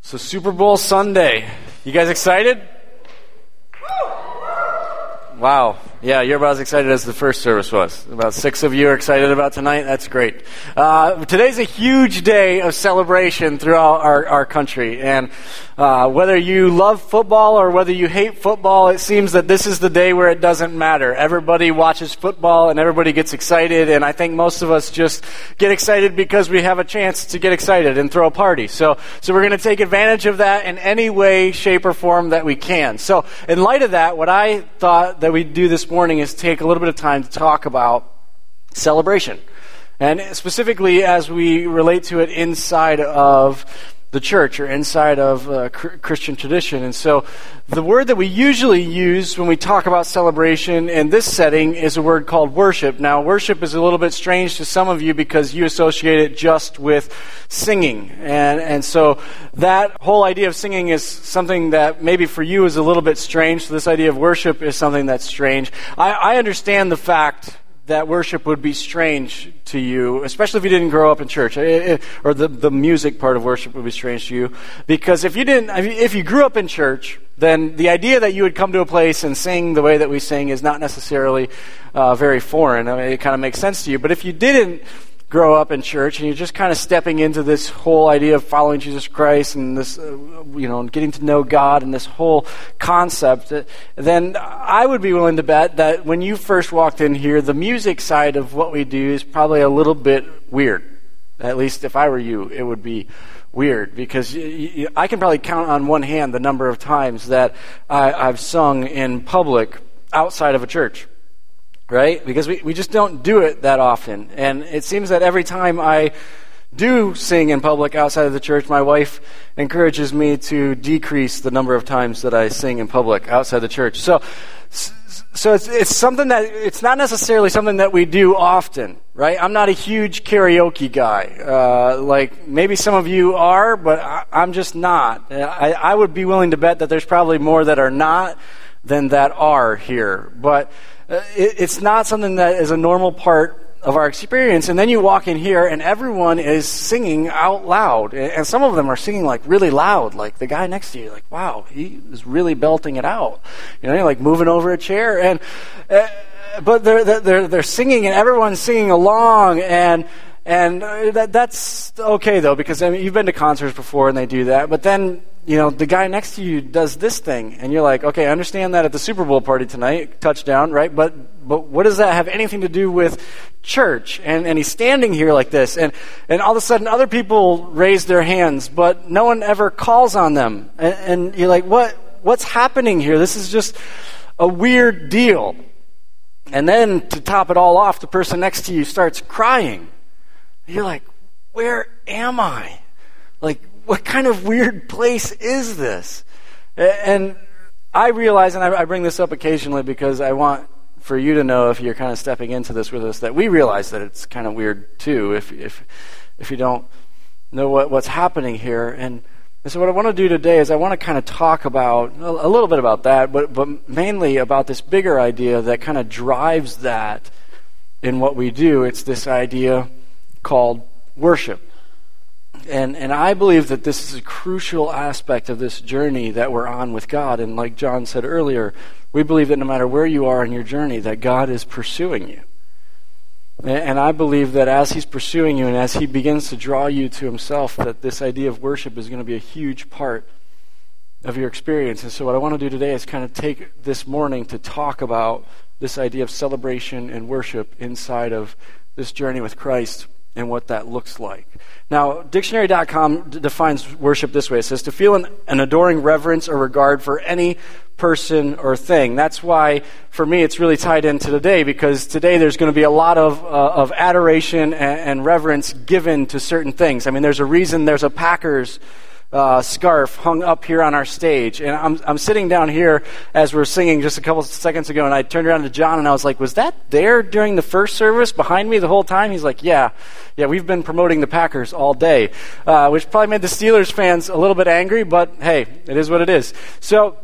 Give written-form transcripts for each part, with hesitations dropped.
So Super Bowl Sunday. You guys excited? Wow. Yeah, you're about as excited as the first service was. About 6 of you are excited about tonight. That's great. Today's a huge day of celebration throughout our country. And whether you love football or whether you hate football, it seems that this is the day where it doesn't matter. Everybody watches football and everybody gets excited. And I think most of us just get excited because we have a chance to get excited and throw a party. So we're going to take advantage of that in any way, shape, or form that we can. So in light of that, what I thought that we'd do this morning is take a little bit of time to talk about celebration. And specifically as we relate to it inside of the church or inside of Christian tradition. And so the word that we usually use when we talk about celebration in this setting is a word called worship. Now, worship is a little bit strange to some of you because you associate it just with singing. And so that whole idea of singing is something that maybe for you is a little bit strange. So this idea of worship is something that's strange. I understand the fact that worship would be strange to you, especially if you didn't grow up in church, or the music part of worship would be strange to you, because if you grew up in church, then the idea that you would come to a place and sing the way that we sing is not necessarily very foreign. I mean, it kind of makes sense to you. But if you didn't grow up in church and you're just kind of stepping into this whole idea of following Jesus Christ and this, getting to know God and this whole concept, then I would be willing to bet that when you first walked in here, the music side of what we do is probably a little bit weird. At least if I were you, it would be weird, because I can probably count on one hand the number of times that I've sung in public outside of a church. Right? Because we just don't do it that often. And it seems that every time I do sing in public outside of the church, my wife encourages me to decrease the number of times that I sing in public outside the church. So it's something that, it's not necessarily something that we do often, right? I'm not a huge karaoke guy. Like maybe some of you are, but I'm just not. I would be willing to bet that there's probably more that are not than that are here. But it's not something that is a normal part of our experience. And then you walk in here and everyone is singing out loud. And some of them are singing like really loud. Like the guy next to you, like, wow, he is really belting it out. You're like moving over a chair. But they're singing and everyone's singing along. And that's okay though, because I mean, you've been to concerts before and they do that. But then, the guy next to you does this thing, and you're like, okay, I understand that at the Super Bowl party tonight, touchdown, right? But what does that have anything to do with church? And he's standing here like this, and all of a sudden other people raise their hands, but no one ever calls on them. And you're like, what's happening here? This is just a weird deal. And then to top it all off, the person next to you starts crying. You're like, where am I? Like, what kind of weird place is this? And I realize, and I bring this up occasionally because I want for you to know, if you're kind of stepping into this with us, that we realize that it's kind of weird too, if you don't know what's happening here. And so what I want to do today is I want to kind of talk about a little bit about that, but mainly about this bigger idea that kind of drives that in what we do. It's this idea called worship. And I believe that this is a crucial aspect of this journey that we're on with God. And like John said earlier, we believe that no matter where you are in your journey, that God is pursuing you. And I believe that as He's pursuing you and as He begins to draw you to Himself, that this idea of worship is going to be a huge part of your experience. And so what I want to do today is kind of take this morning to talk about this idea of celebration and worship inside of this journey with Christ and what that looks like. Now, dictionary.com defines worship this way. It says to feel an adoring reverence or regard for any person or thing. That's why, for me, it's really tied into today, because today there's going to be a lot of adoration and reverence given to certain things. I mean, there's a reason there's a Packers scarf hung up here on our stage. And I'm sitting down here as we're singing just a couple seconds ago, and I turned around to John and I was like, was that there during the first service behind me the whole time? He's like, yeah, we've been promoting the Packers all day, which probably made the Steelers fans a little bit angry, but hey, it is what it is. So,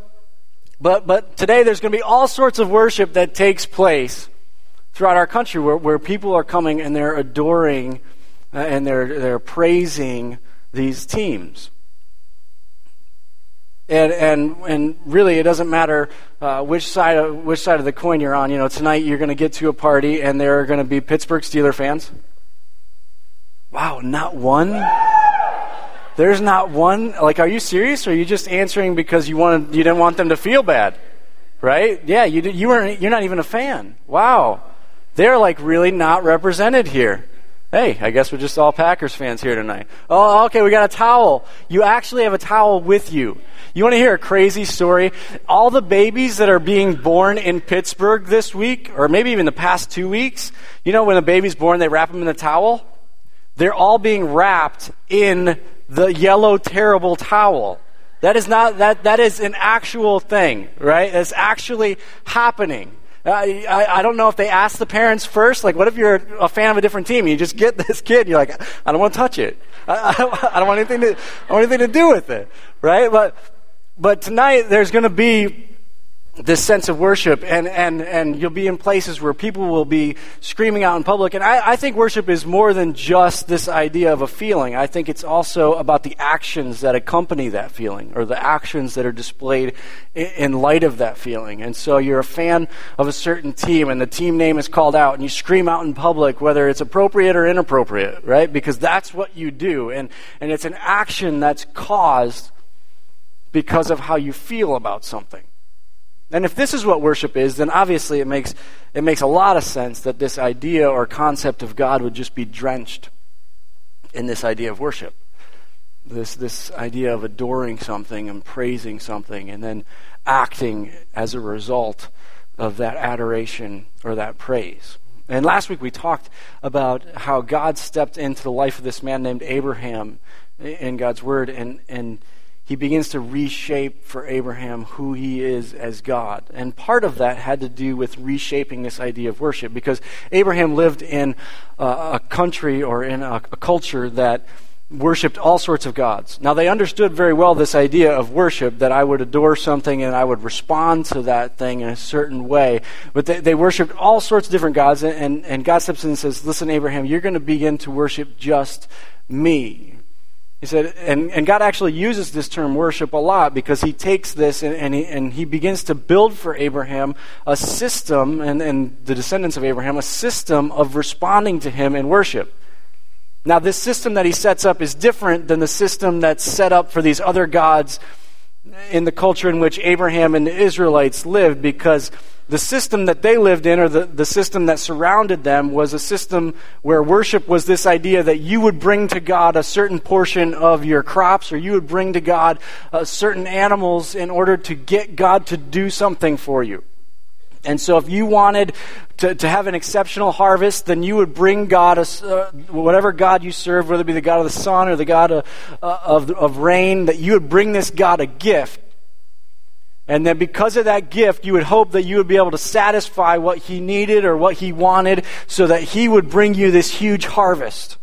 but today there's going to be all sorts of worship that takes place throughout our country where people are coming and they're adoring and they're praising these teams. And really, it doesn't matter which side of the coin you're on. You know, tonight you're going to get to a party, and there are going to be Pittsburgh Steelers fans. Wow, not one? There's not one? Like, are you serious? Or are you just answering because you didn't want them to feel bad? Right? Yeah, you're not even a fan. Wow. They're like really not represented here. Hey, I guess we're just all Packers fans here tonight. Oh, okay, we got a towel. You actually have a towel with you. You want to hear a crazy story? All the babies that are being born in Pittsburgh this week, or maybe even the past 2 weeks, you know when a baby's born, they wrap them in a towel? They're all being wrapped in the yellow, terrible towel. That is an actual thing, right? It's actually happening. I don't know if they asked the parents first. Like, what if you're a fan of a different team? You just get this kid, and you're like, I don't want to touch it. I don't want anything to do with it, right? But tonight there's going to be this sense of worship, and you'll be in places where people will be screaming out in public. And I think worship is more than just this idea of a feeling. I think it's also about the actions that accompany that feeling, or the actions that are displayed in light of that feeling. And so you're a fan of a certain team, and the team name is called out, and you scream out in public, whether it's appropriate or inappropriate, right? Because that's what you do. And it's an action that's caused because of how you feel about something. And if this is what worship is, then obviously it makes a lot of sense that this idea or concept of God would just be drenched in this idea of worship. This idea of adoring something and praising something and then acting as a result of that adoration or that praise. And last week we talked about how God stepped into the life of this man named Abraham in God's Word, and he begins to reshape for Abraham who he is as God. And part of that had to do with reshaping this idea of worship, because Abraham lived in a country or in a culture that worshipped all sorts of gods. Now, they understood very well this idea of worship, that I would adore something and I would respond to that thing in a certain way. But they worshipped all sorts of different gods, and God steps in and says, listen, Abraham, you're going to begin to worship just me. He said, and God actually uses this term worship a lot, because he takes this and he begins to build for Abraham a system, and the descendants of Abraham, a system of responding to him in worship. Now, this system that he sets up is different than the system that's set up for these other gods in the culture in which Abraham and the Israelites lived, because the system that they lived in, or the system that surrounded them, was a system where worship was this idea that you would bring to God a certain portion of your crops, or you would bring to God certain animals in order to get God to do something for you. And so if you wanted to have an exceptional harvest, then you would bring God, whatever God you serve, whether it be the God of the sun or the God of rain, that you would bring this God a gift. And then because of that gift, you would hope that you would be able to satisfy what he needed or what he wanted, so that he would bring you this huge harvest.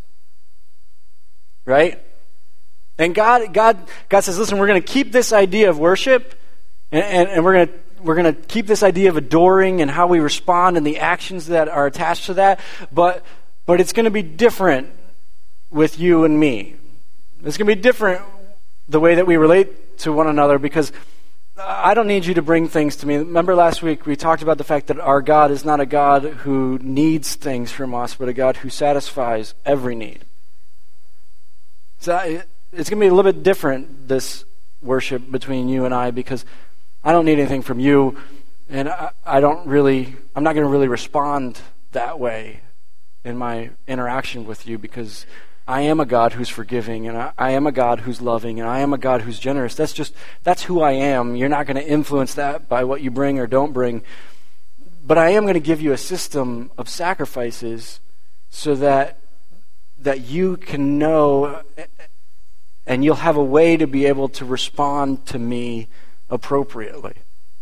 Right? And God says, listen, we're going to keep this idea of worship, and we're going to keep this idea of adoring and how we respond and the actions that are attached to that, but it's going to be different with you and me. It's going to be different the way that we relate to one another, because I don't need you to bring things to me. Remember last week we talked about the fact that our God is not a God who needs things from us, but a God who satisfies every need. So it's going to be a little bit different, this worship between you and I, because I don't need anything from you, and I'm not going to really respond that way in my interaction with you, because I am a God who's forgiving, and I am a God who's loving, and I am a God who's generous. That's who I am. You're not going to influence that by what you bring or don't bring. But I am going to give you a system of sacrifices so that you can know, and you'll have a way to be able to respond to me appropriately.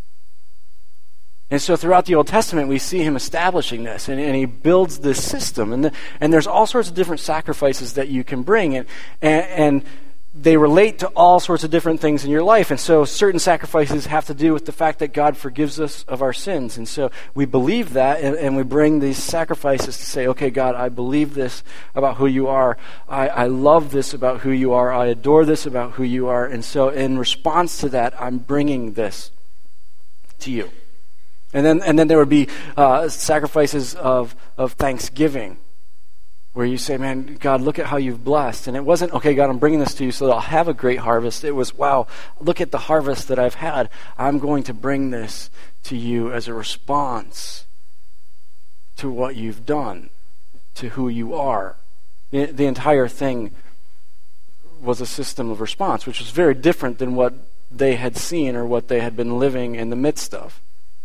And so throughout the Old Testament, we see him establishing this, and he builds this system. And there's all sorts of different sacrifices that you can bring. And they relate to all sorts of different things in your life. And so certain sacrifices have to do with the fact that God forgives us of our sins. And so we believe that, and we bring these sacrifices to say, okay, God, I believe this about who you are. I love this about who you are. I adore this about who you are. And so in response to that, I'm bringing this to you. And then there would be sacrifices of thanksgiving, where you say, man, God, look at how you've blessed. And it wasn't, okay, God, I'm bringing this to you so that I'll have a great harvest. It was, wow, look at the harvest that I've had. I'm going to bring this to you as a response to what you've done, to who you are. The entire thing was a system of response, which was very different than what they had seen or what they had been living in the midst of.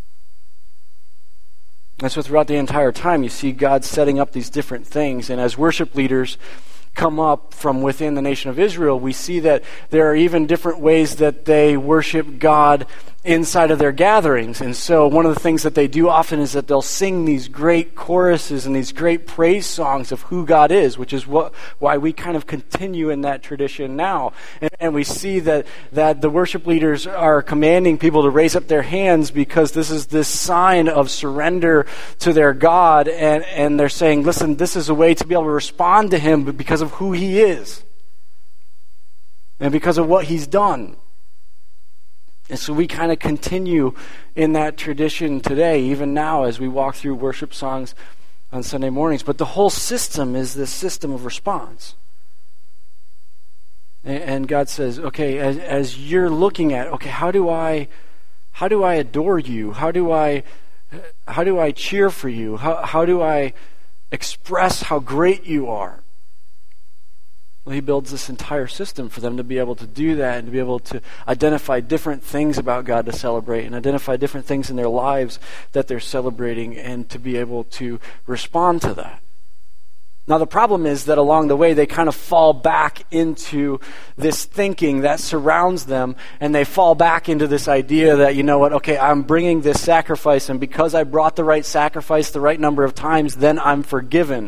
And so throughout the entire time, you see God setting up these different things. And as worship leaders come up from within the nation of Israel, we see that there are even different ways that they worship God inside of their gatherings. And so one of the things that they do often is that they'll sing these great choruses and these great praise songs of who God is, which is why we kind of continue in that tradition now. And we see that the worship leaders are commanding people to raise up their hands because this is this sign of surrender to their God. And they're saying, listen, this is a way to be able to respond to him because of who he is and because of what he's done. And so we kind of continue in that tradition today, even now as we walk through worship songs on Sunday mornings. But the whole system is this system of response. And God says, okay, as you're looking at, okay, how do I adore you? How do I cheer for you? How do I express how great you are? Well, he builds this entire system for them to be able to do that and to be able to identify different things about God to celebrate and identify different things in their lives that they're celebrating and to be able to respond to that. Now, the problem is that along the way, they kind of fall back into this thinking that surrounds them, and they fall back into this idea that, you know what, okay, I'm bringing this sacrifice, and because I brought the right sacrifice the right number of times, then I'm forgiven.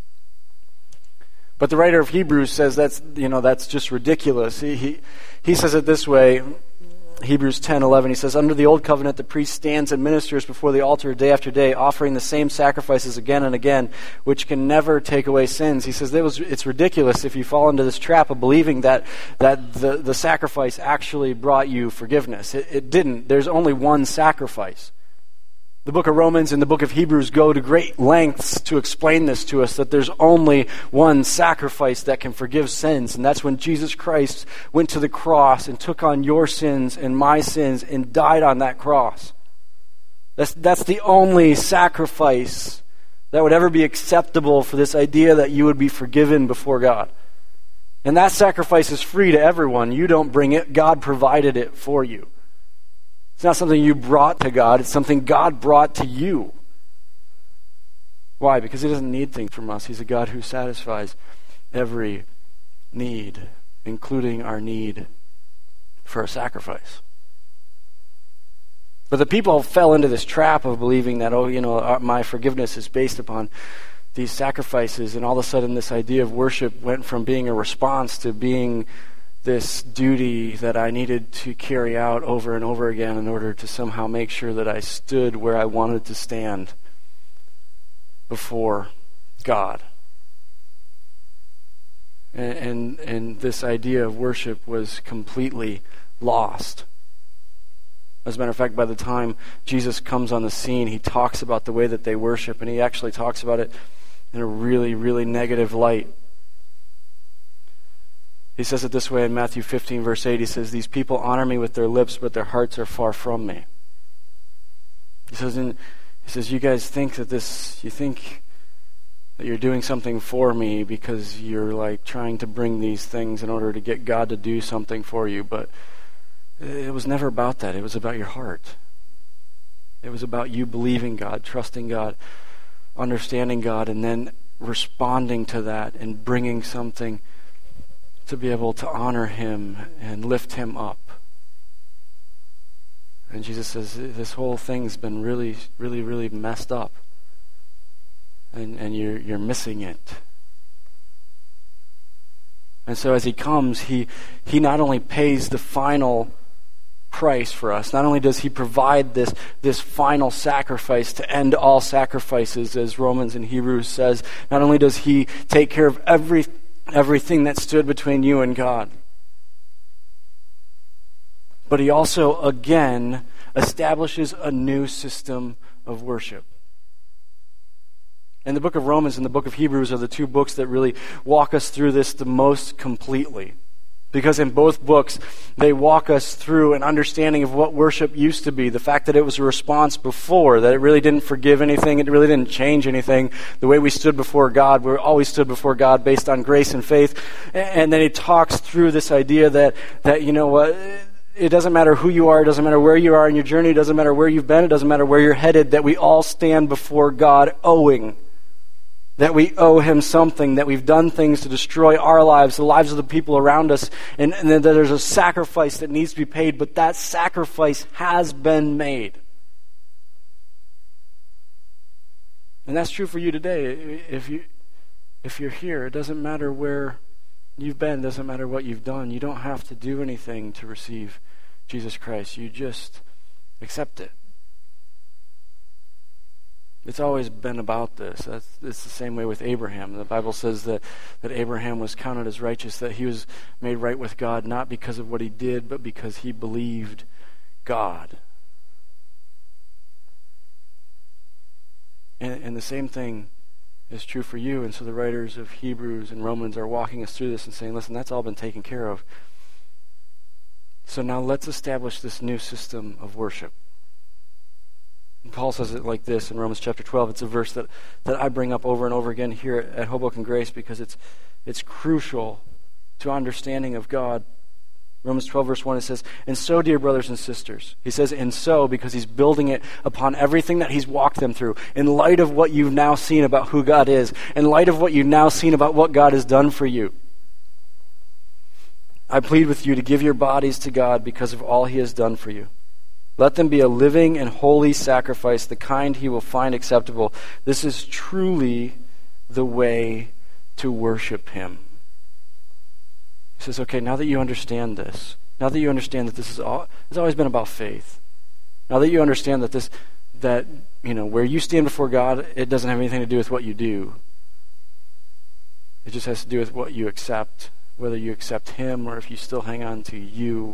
But the writer of Hebrews says that's just ridiculous. He says it this way, Hebrews 10:11. He says, under the old covenant, the priest stands and ministers before the altar day after day, offering the same sacrifices again and again, which can never take away sins. He says it's ridiculous if you fall into this trap of believing that the sacrifice actually brought you forgiveness. It didn't. There's only one sacrifice. The book of Romans and the book of Hebrews go to great lengths to explain this to us, that there's only one sacrifice that can forgive sins, and that's when Jesus Christ went to the cross and took on your sins and my sins and died on that cross. That's the only sacrifice that would ever be acceptable for this idea that you would be forgiven before God. And that sacrifice is free to everyone. You don't bring it. God provided it for you. It's not something you brought to God. It's something God brought to you. Why? Because he doesn't need things from us. He's a God who satisfies every need, including our need for a sacrifice. But the people fell into this trap of believing that, my forgiveness is based upon these sacrifices, and all of a sudden this idea of worship went from being a response to being this duty that I needed to carry out over and over again in order to somehow make sure that I stood where I wanted to stand before God. And this idea of worship was completely lost. As a matter of fact, by the time Jesus comes on the scene, he talks about the way that they worship, and he actually talks about it in a really, really negative light. He says it this way in Matthew 15, verse 8. He says, these people honor me with their lips, but their hearts are far from me. He says, you guys think that you think that you're doing something for me because you're like trying to bring these things in order to get God to do something for you, but it was never about that. It was about your heart. It was about you believing God, trusting God, understanding God, and then responding to that and bringing something to be able to honor him and lift him up. And Jesus says, this whole thing's been really, really, really messed up. And you're missing it. And so as he comes, he not only pays the final price for us, not only does he provide this final sacrifice to end all sacrifices, as Romans and Hebrews says, not only does he take care of everything that stood between you and God, but he also, again, establishes a new system of worship. And the book of Romans and the book of Hebrews are the two books that really walk us through this the most completely. Because in both books, they walk us through an understanding of what worship used to be. The fact that it was a response before, that it really didn't forgive anything, it really didn't change anything. The way we stood before God, we always stood before God based on grace and faith. And then he talks through this idea that you know what, it doesn't matter who you are, it doesn't matter where you are in your journey, it doesn't matter where you've been, it doesn't matter where you're headed, that we all stand before God owing. That we owe him something, that we've done things to destroy our lives, the lives of the people around us, and that there's a sacrifice that needs to be paid, but that sacrifice has been made. And that's true for you today. If you're here, it doesn't matter where you've been, it doesn't matter what you've done. You don't have to do anything to receive Jesus Christ. You just accept it. It's always been about this. It's the same way with Abraham. The Bible says that Abraham was counted as righteous, that he was made right with God, not because of what he did, but because he believed God. And the same thing is true for you. And so the writers of Hebrews and Romans are walking us through this and saying, listen, that's all been taken care of. So now let's establish this new system of worship. Paul says it like this in Romans chapter 12. It's a verse that I bring up over and over again here at Hoboken Grace because it's crucial to understanding of God. Romans 12 verse 1, it says, and so, dear brothers and sisters, he says, and so, because he's building it upon everything that he's walked them through, in light of what you've now seen about who God is, in light of what you've now seen about what God has done for you, I plead with you to give your bodies to God because of all he has done for you. Let them be a living and holy sacrifice, the kind he will find acceptable. This is truly the way to worship him. He says, okay, now that you understand this, now that you understand that this is all, it's always been about faith. Now that you understand that where you stand before God, it doesn't have anything to do with what you do. It just has to do with what you accept, whether you accept him or if you still hang on to you.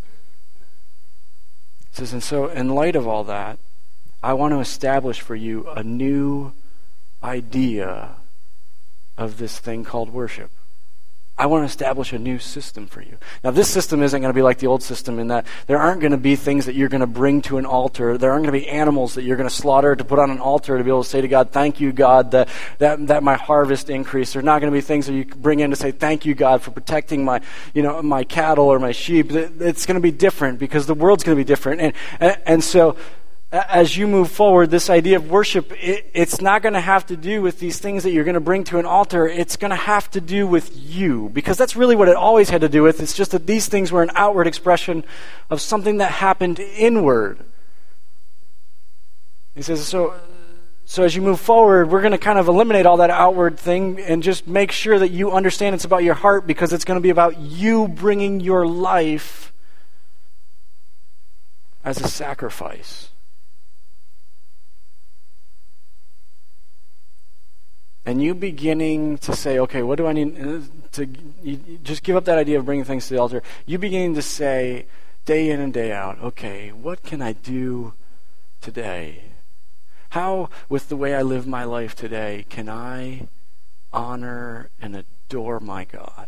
It says, and so in light of all that, I want to establish for you a new idea of this thing called worship. I want to establish a new system for you. Now, this system isn't going to be like the old system in that there aren't going to be things that you're going to bring to an altar. There aren't going to be animals that you're going to slaughter to put on an altar to be able to say to God, thank you, God, that my harvest increased. There's not going to be things that you bring in to say, thank you, God, for protecting my cattle or my sheep. It's going to be different because the world's going to be different. And so as you move forward, this idea of worship, it's not going to have to do with these things that you're going to bring to an altar. It's going to have to do with you, because that's really what it always had to do with. It's just that these things were an outward expression of something that happened inward. He says, so as you move forward, we're going to kind of eliminate all that outward thing and just make sure that you understand it's about your heart, because it's going to be about you bringing your life as a sacrifice. And you beginning to say, okay, what do I need to just give up that idea of bringing things to the altar. You beginning to say, day in and day out, okay, what can I do today? How, with the way I live my life today, can I honor and adore my God?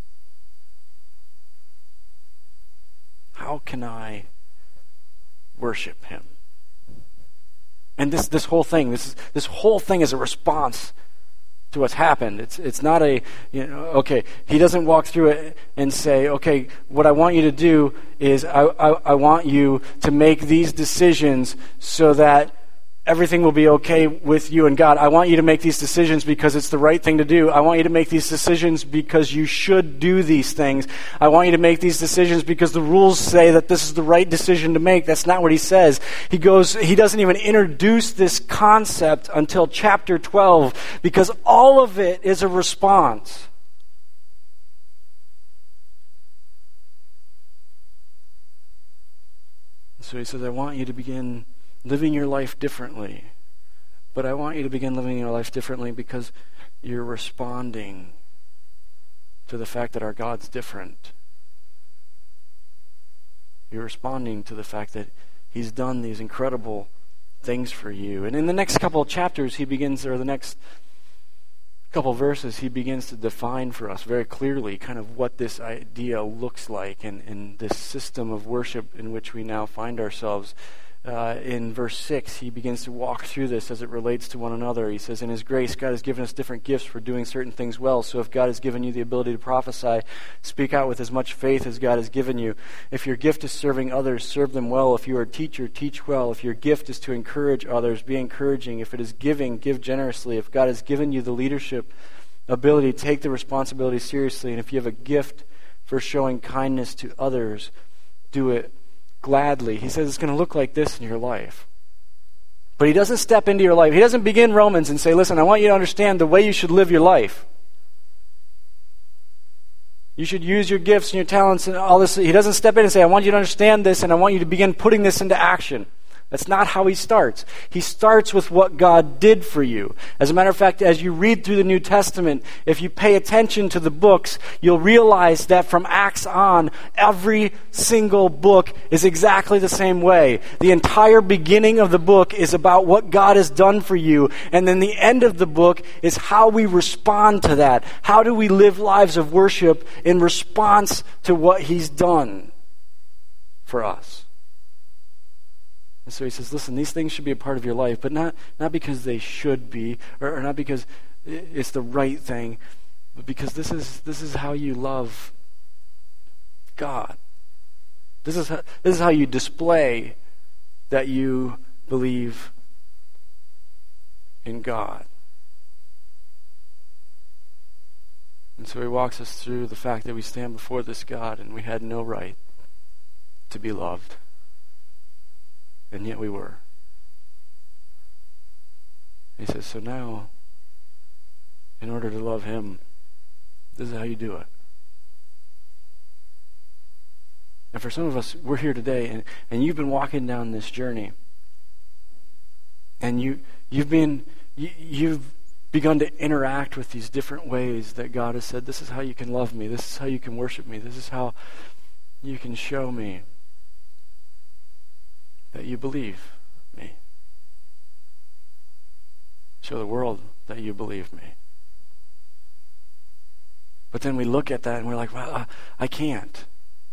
How can I worship him? And this whole thing, this whole thing is a response to what's happened. It's not okay, he doesn't walk through it and say, okay, what I want you to do is I want you to make these decisions so that everything will be okay with you and God. I want you to make these decisions because it's the right thing to do. I want you to make these decisions because you should do these things. I want you to make these decisions because the rules say that this is the right decision to make. That's not what he says. He doesn't even introduce this concept until chapter 12, because all of it is a response. So he says, I want you to begin living your life differently. But I want you to begin living your life differently because you're responding to the fact that our God's different. You're responding to the fact that He's done these incredible things for you. And in the next couple of chapters, the next couple of verses, he begins to define for us very clearly kind of what this idea looks like and this system of worship in which we now find ourselves. In verse 6, he begins to walk through this as it relates to one another. He says, in His grace, God has given us different gifts for doing certain things well. So if God has given you the ability to prophesy, speak out with as much faith as God has given you. If your gift is serving others, serve them well. If you are a teacher, teach well. If your gift is to encourage others, be encouraging. If it is giving, give generously. If God has given you the leadership ability, take the responsibility seriously. And if you have a gift for showing kindness to others, do it gladly. He says it's going to look like this in your life. But he doesn't step into your life. He doesn't begin Romans and say, listen, I want you to understand the way you should live your life. You should use your gifts and your talents and all this. He doesn't step in and say, I want you to understand this and I want you to begin putting this into action. That's not how he starts. He starts with what God did for you. As a matter of fact, as you read through the New Testament, if you pay attention to the books, you'll realize that from Acts on, every single book is exactly the same way. The entire beginning of the book is about what God has done for you, and then the end of the book is how we respond to that. How do we live lives of worship in response to what He's done for us? And so he says, listen, these things should be a part of your life, but not because they should be, or not because it's the right thing, but because this is how you love God. This is how you display that you believe in God. And so he walks us through the fact that we stand before this God and we had no right to be loved. And yet we were. He says, so now, in order to love Him, this is how you do it. And for some of us, we're here today, and you've been walking down this journey, and you've begun to interact with these different ways that God has said, this is how you can love me, this is how you can worship me, this is how you can show me that you believe me. Show the world that you believe me. But then we look at that and we're like, well, I can't.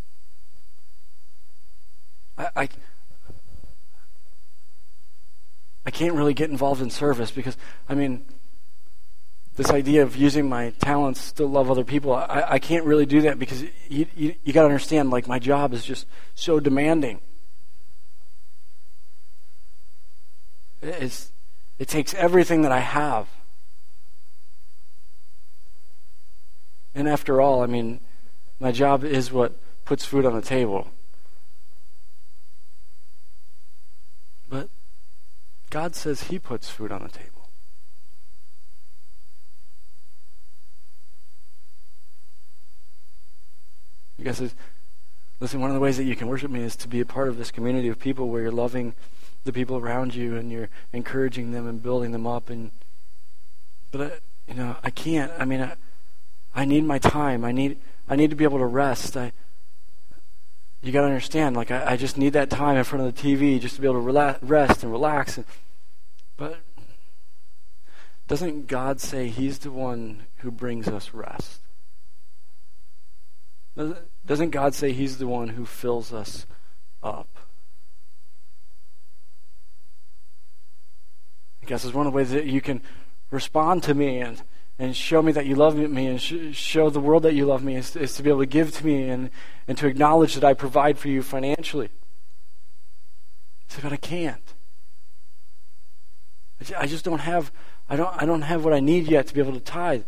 I can't really get involved in service because, this idea of using my talents to love other people, I can't really do that because you got to understand, like, my job is just so demanding. It takes everything that I have. And after all, my job is what puts food on the table. But God says He puts food on the table. God says, listen, one of the ways that you can worship me is to be a part of this community of people where you're loving the people around you and you're encouraging them and building them up. But I can't. I need my time. I need to be able to rest. You got to understand, like, I just need that time in front of the TV just to be able to rest and relax. But doesn't God say He's the one who brings us rest? Doesn't God say He's the one who fills us up? I guess it's one of the ways that you can respond to me and show me that you love me and show the world that you love me is to be able to give to me and to acknowledge that I provide for you financially. So, but I can't. I just don't have. I don't have what I need yet to be able to tithe.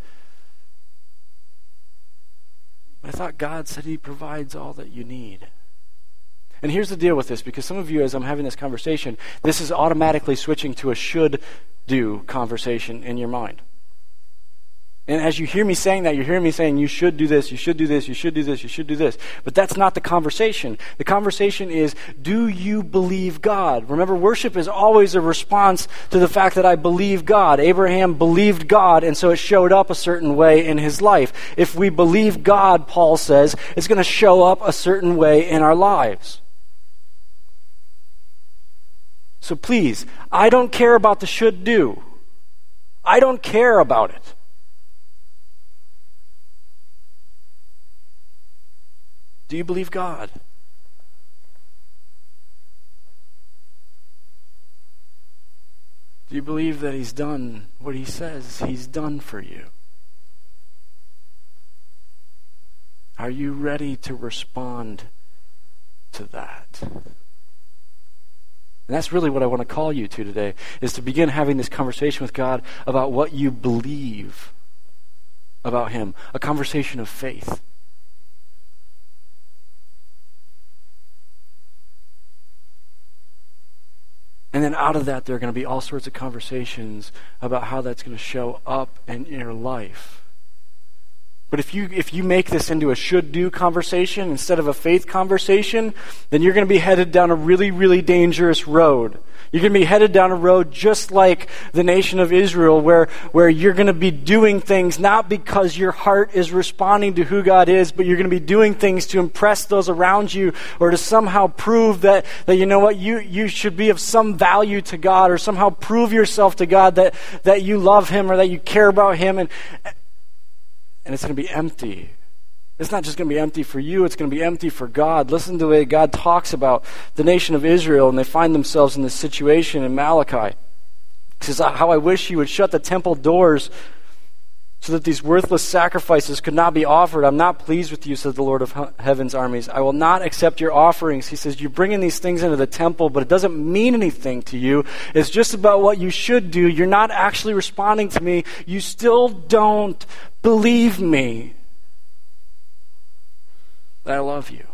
But I thought God said He provides all that you need. And here's the deal with this, because some of you, as I'm having this conversation, this is automatically switching to a should-do conversation in your mind. And as you hear me saying that, you're hearing me saying, you should do this, you should do this, you should do this, you should do this. But that's not the conversation. The conversation is, do you believe God? Remember, worship is always a response to the fact that I believe God. Abraham believed God, and so it showed up a certain way in his life. If we believe God, Paul says, it's going to show up a certain way in our lives. So please, I don't care about the should do. I don't care about it. Do you believe God? Do you believe that He's done what He says He's done for you? Are you ready to respond to that? And that's really what I want to call you to today, is to begin having this conversation with God about what you believe about Him, a conversation of faith. And then out of that, there are going to be all sorts of conversations about how that's going to show up in your life. But if you make this into a should-do conversation instead of a faith conversation, then you're going to be headed down a really, really dangerous road. You're going to be headed down a road just like the nation of Israel, where you're going to be doing things not because your heart is responding to who God is, but you're going to be doing things to impress those around you or to somehow prove that you know what, you should be of some value to God, or somehow prove yourself to God that you love Him or that you care about Him. And it's going to be empty. It's not just going to be empty for you, it's going to be empty for God. Listen to the way God talks about the nation of Israel, and they find themselves in this situation in Malachi. He says, how I wish you would shut the temple doors so that these worthless sacrifices could not be offered. I'm not pleased with you, says the Lord of heaven's armies. I will not accept your offerings. He says, you're bringing these things into the temple, but it doesn't mean anything to you. It's just about what you should do. You're not actually responding to me. You still don't believe me that I love you.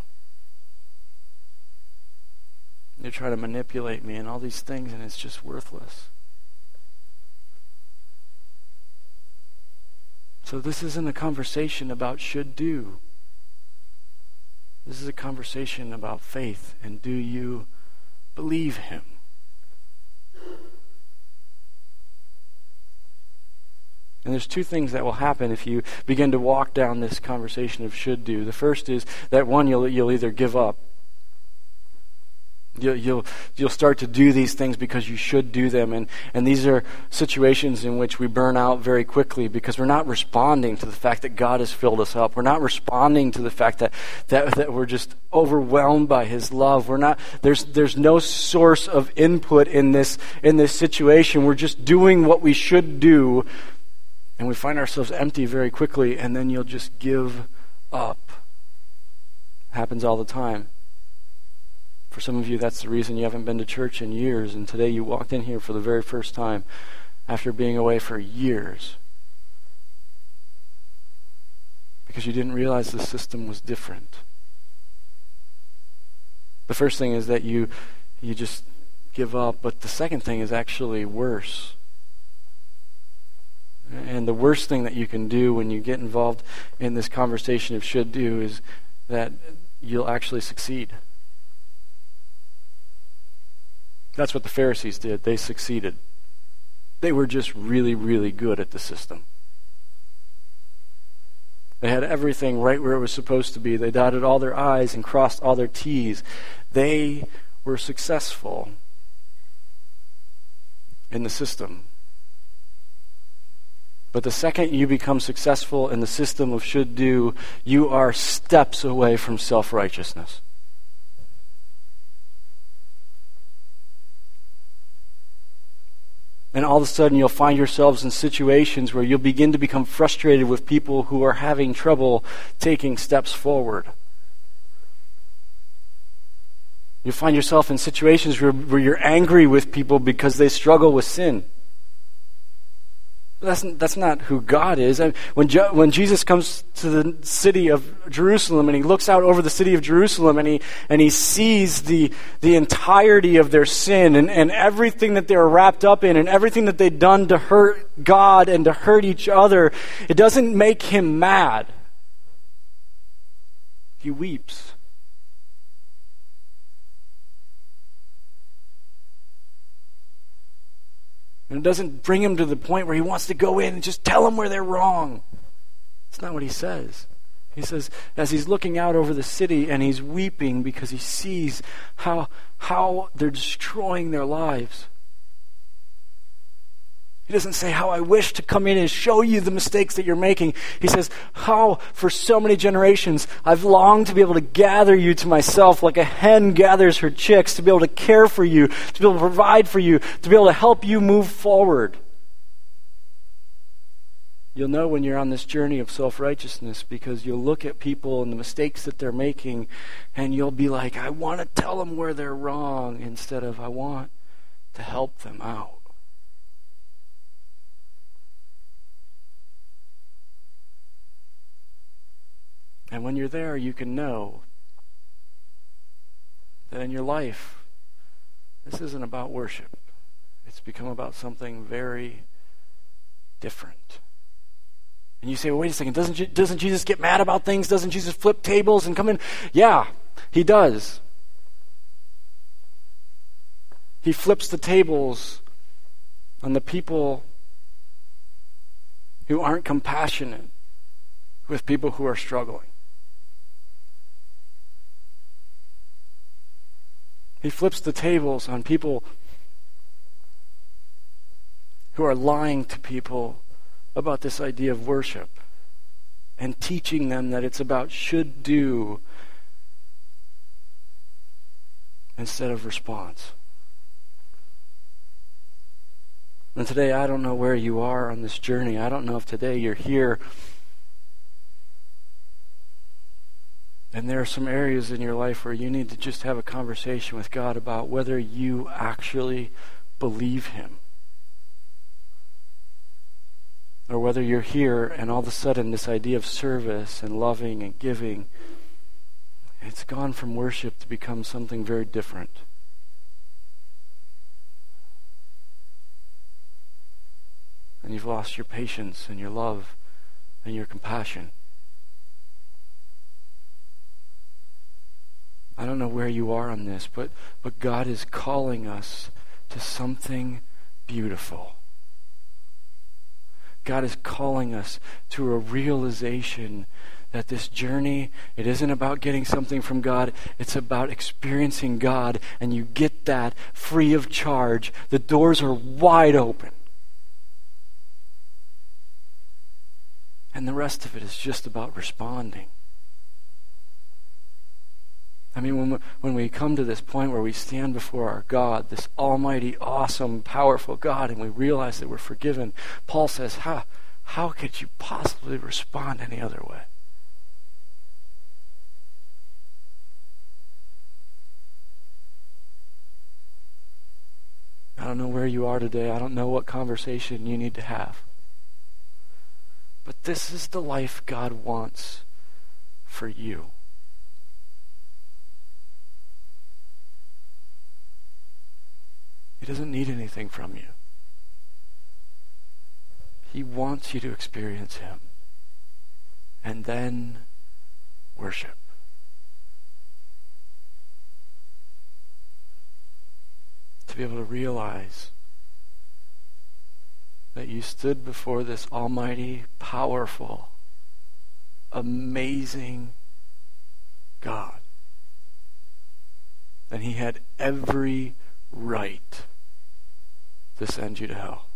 They try to manipulate me and all these things, and it's just worthless. So this isn't a conversation about should do. This is a conversation about faith, and do you believe Him? And there's two things that will happen if you begin to walk down this conversation of should do. The first is that one, you'll either give up. You'll start to do these things because you should do them, and these are situations in which we burn out very quickly because we're not responding to the fact that God has filled us up. We're not responding to the fact that we're just overwhelmed by His love. We're not. There's no source of input in this situation. We're just doing what we should do. And we find ourselves empty very quickly, and then you'll just give up. Happens all the time. For some of you, that's the reason you haven't been to church in years, and today you walked in here for the very first time after being away for years. Because you didn't realize the system was different. The first thing is that you just give up, but the second thing is actually worse. And the worst thing that you can do when you get involved in this conversation of should do is that you'll actually succeed. That's what the Pharisees did. They succeeded. They were just really, really good at the system. They had everything right where it was supposed to be. They dotted all their I's and crossed all their T's. They were successful in the system. But the second you become successful in the system of should do, you are steps away from self-righteousness. And all of a sudden you'll find yourselves in situations where you'll begin to become frustrated with people who are having trouble taking steps forward. You'll find yourself in situations where you're angry with people because they struggle with sin. That's not who God is. When Jesus comes to the city of Jerusalem and he looks out over the city of Jerusalem and he sees the entirety of their sin and everything that they were wrapped up in and everything that they'd done to hurt God and to hurt each other, it doesn't make him mad. He weeps. And it doesn't bring him to the point where he wants to go in and just tell them where they're wrong. That's not what he says. He says, as he's looking out over the city and he's weeping because he sees how they're destroying their lives. He doesn't say, how I wish to come in and show you the mistakes that you're making. He says, how for so many generations I've longed to be able to gather you to myself like a hen gathers her chicks, to be able to care for you, to be able to provide for you, to be able to help you move forward. You'll know when you're on this journey of self-righteousness because you'll look at people and the mistakes that they're making and you'll be like, I want to tell them where they're wrong instead of I want to help them out. And when you're there, you can know that in your life, this isn't about worship. It's become about something very different. And you say, well, wait a second, doesn't Jesus get mad about things? Doesn't Jesus flip tables and come in? Yeah, he does. He flips the tables on the people who aren't compassionate with people who are struggling. He flips the tables on people who are lying to people about this idea of worship and teaching them that it's about should do instead of response. And today, I don't know where you are on this journey. I don't know if today you're here and there are some areas in your life where you need to just have a conversation with God about whether you actually believe him. Or whether you're here and all of a sudden this idea of service and loving and giving, it's gone from worship to become something very different. And you've lost your patience and your love and your compassion. I don't know where you are on this, but God is calling us to something beautiful. God is calling us to a realization that this journey, it isn't about getting something from God, it's about experiencing God, and you get that free of charge. The doors are wide open. And the rest of it is just about responding. I mean, when we come to this point where we stand before our God, this almighty, awesome, powerful God, and we realize that we're forgiven, Paul says, how could you possibly respond any other way? I don't know where you are today. I don't know what conversation you need to have. But this is the life God wants for you. He doesn't need anything from you. He wants you to experience him and then worship. To be able to realize that you stood before this almighty, powerful, amazing God. And he had every right to send you to hell.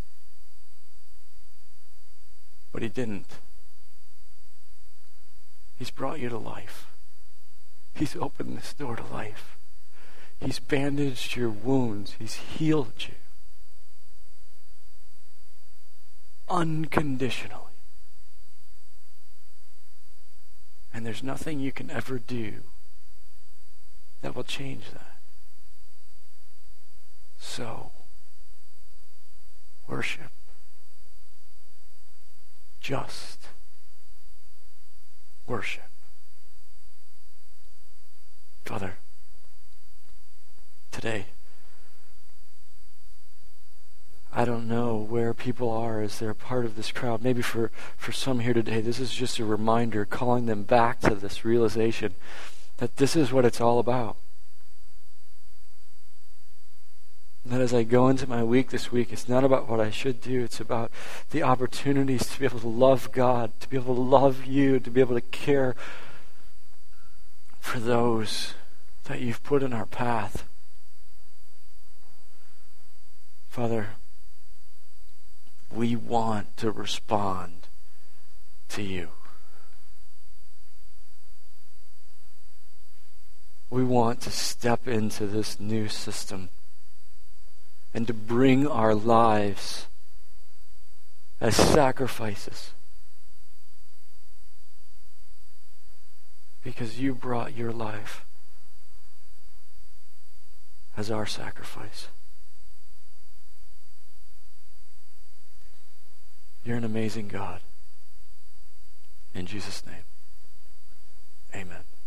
But he didn't. He's brought you to life. He's opened this door to life. He's bandaged your wounds. He's healed you. Unconditionally. And there's nothing you can ever do that will change that. So, worship. just worship. Father, today, I don't know where people are as they're a part of this crowd. Maybe for some here today, this is just a reminder, calling them back to this realization that this is what it's all about. And that as I go into my week this week, it's not about what I should do. It's about the opportunities to be able to love God, to be able to love you, to be able to care for those that you've put in our path. Father, we want to respond to you. We want to step into this new system and to bring our lives as sacrifices. Because you brought your life as our sacrifice. You're an amazing God. In Jesus' name, amen.